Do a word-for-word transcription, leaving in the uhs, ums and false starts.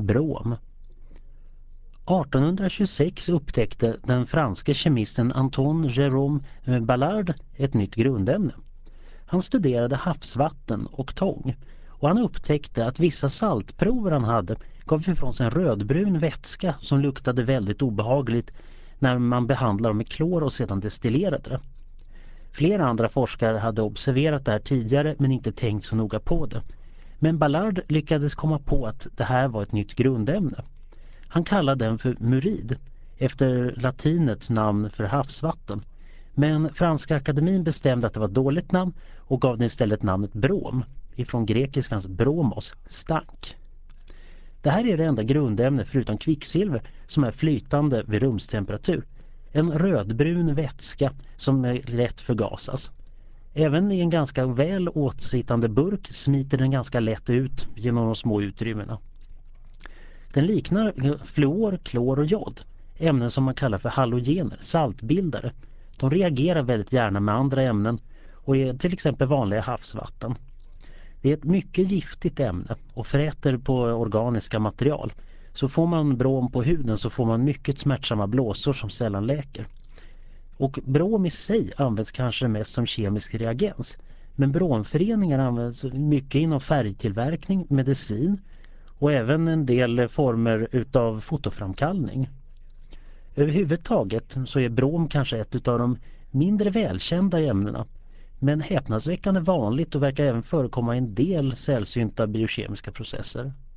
brom. artonhundratjugosex upptäckte den franske kemisten Antoine Jérôme Ballard ett nytt grundämne. Han studerade havsvatten och tång och han upptäckte att vissa saltprover han hade gav ifrån sig en rödbrun vätska som luktade väldigt obehagligt när man behandlade dem med klor och sedan destillerade det. Flera andra forskare hade observerat det här tidigare men inte tänkt så noga på det. Men Ballard lyckades komma på att det här var ett nytt grundämne. Han kallade den för murid, efter latinets namn för havsvatten. Men Franska akademin bestämde att det var ett dåligt namn och gav den istället namnet brom, ifrån grekiskans bromos, stank. Det här är det enda grundämne förutom kvicksilver som är flytande vid rumstemperatur. En rödbrun vätska som är lätt förgasas. Även i en ganska väl åtsittande burk smiter den ganska lätt ut genom de små utrymmena. Den liknar fluor, klor och jod, ämnen som man kallar för halogener, saltbildare. De reagerar väldigt gärna med andra ämnen och är till exempel vanliga havsvatten. Det är ett mycket giftigt ämne och fräter på organiska material. Så får man brom på huden så får man mycket smärtsamma blåsor som sällan läker. Och brom i sig används kanske mest som kemisk reagens. Men bromföreningar används mycket inom färgtillverkning, medicin och även en del former utav fotoframkallning. Överhuvudtaget så är brom kanske ett av de mindre välkända ämnena. Men häpnadsväckande vanligt och verkar även förekomma i en del sällsynta biokemiska processer.